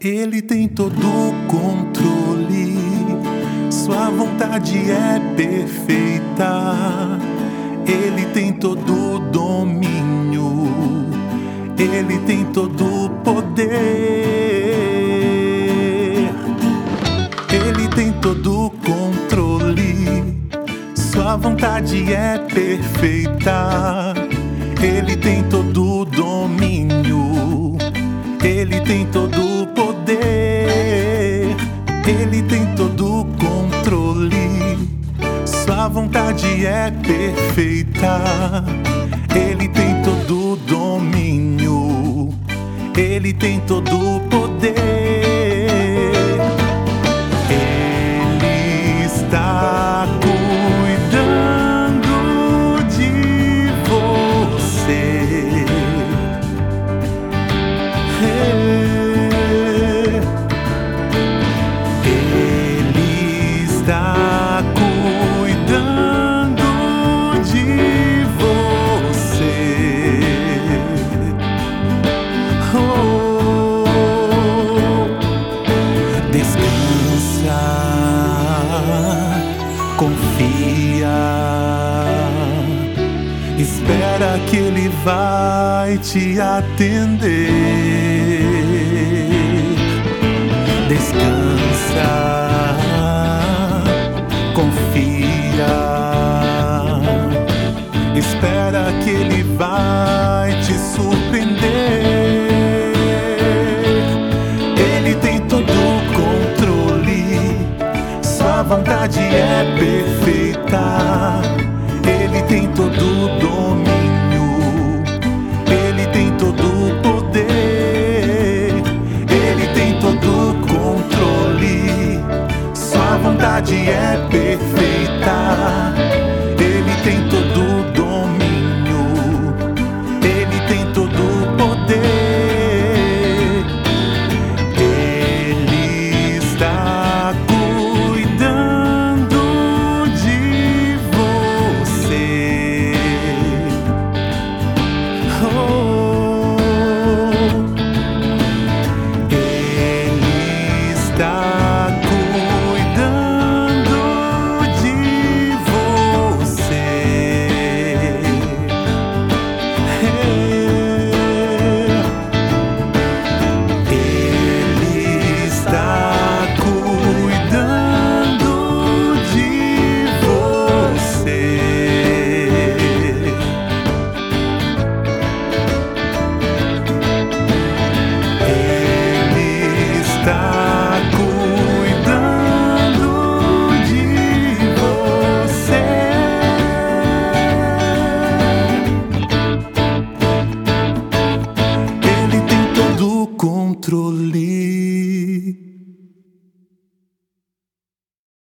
Ele tem todo o controle, sua vontade é perfeita. Ele tem todo o domínio, ele tem todo o poder. Ele tem todo o controle, sua vontade é perfeita. Ele tem todo o domínio, ele tem todo o poder. Ele tem todo o controle, sua vontade é perfeita. Ele tem todo o domínio, ele tem todo o poder. Ele está cuidando de você. Ele está cuidando de você. Descansa, confia, espera que Ele vai te atender. Descansa, confia, espera que Ele vai te surpreender. Ele tem todo o controle, sua vontade é perfeita. Ele tem todo o domínio, ele tem todo o poder. Ele tem todo o controle, sua vontade é perfeita. Ele tem todo o domínio, ele tem todo o poder. Ele está cuidando de você. Ele está cuidando de você. Ele está cuidando de você. Ele está cuidando de você. Ele tem todo o controle,